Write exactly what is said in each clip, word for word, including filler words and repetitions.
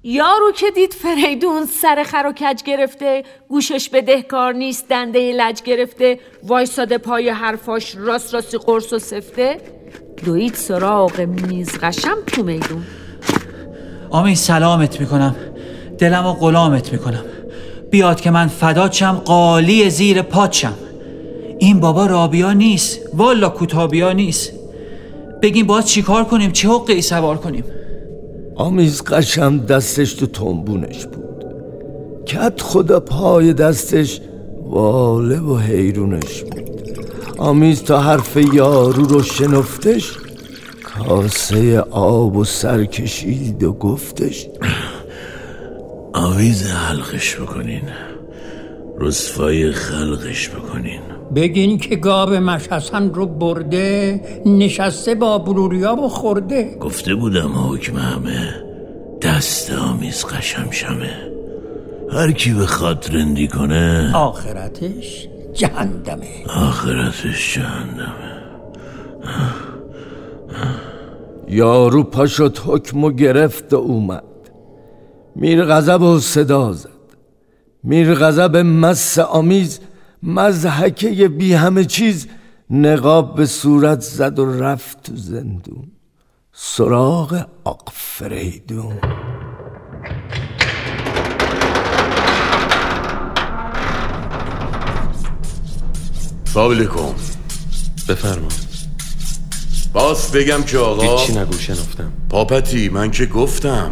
یارو که دید فریدون سر خر و کج گرفته، گوشش بدهکار نیست، دنده لج گرفته، وایساده پای حرفاش، راست راستی قرص و سفته، دوید سراغ میز قشم تو میدون. آمیز سلامت میکنم، دلم و غلامت میکنم، بیاد که من فدات شم، قالی زیر پات شم. این بابا رابیا نیست، والا کوتابیا نیست. بگیم باید چی کار کنیم، چه حقی سوار کنیم؟ آمیز قشم دستش تو تنبونش بود، کت خدا پای دستش واله و حیرونش بود. آمیز تا حرف یارو رو شنفتش، کاسه آب و سر کشید و گفتش آویز حلقش بکنین، رسوای خلقش بکنین. بگین که گاب مشحسن رو برده، نشسته با بروریاب و خورده. گفته بودم حکم همه دست آمیز قشم شمه، هر کی بخواد رندی کنه آخرتش جهنمه. آخرتش جهنمه. یارو پا شد حکمو گرفت و اومد، میر غضب و صدا زد. میر غضب مس آمیز مضحکه بی همه چیز، نقاب به صورت زد و رفت تو زندون سراغ آق فریدون. سلام علیکم. بفرما. باز بگم که آقا هیچی نگو، شنفتم. پاپتی من که گفتم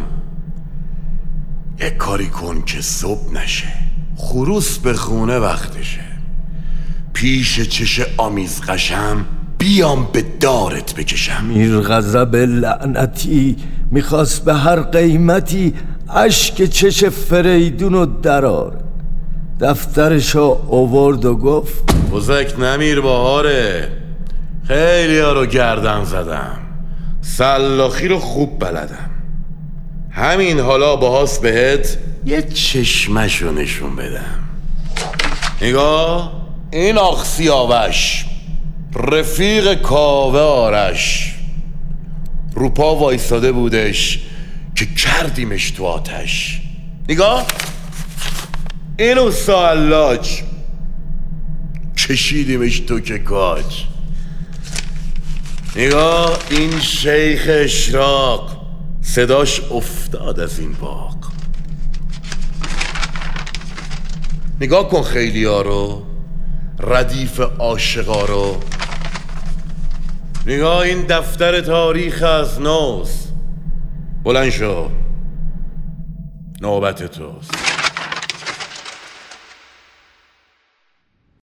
یک کاری کن که صبح نشه، خروس به خونه وقتشه، پیش چش آمیز قشم بیام به دارت بکشم. میر غضب لعنتی میخواست به هر قیمتی اشک چش فریدونو دراره. دفترشو آورد و گفت بزک نمیر بهاره، خیلی ها رو گردن زدم، سلاخی رو خوب بلدم، همین حالا باهاست بهت یه چشمشو نشون بدم. نگاه این آق سیاوش رفیق کاوه آرش رو پا وایستاده بودش که کردیمش تو آتش. نگاه این اوستا حلاج کشیدیمش تو که کاج. نگاه این شیخ اشراق صداش افتاد از این باغ. نگاه کن خیلی ها رو، ردیف عاشقا رو. نگاه این دفتر تاریخ از نوست. بلند شو، نوبت توست.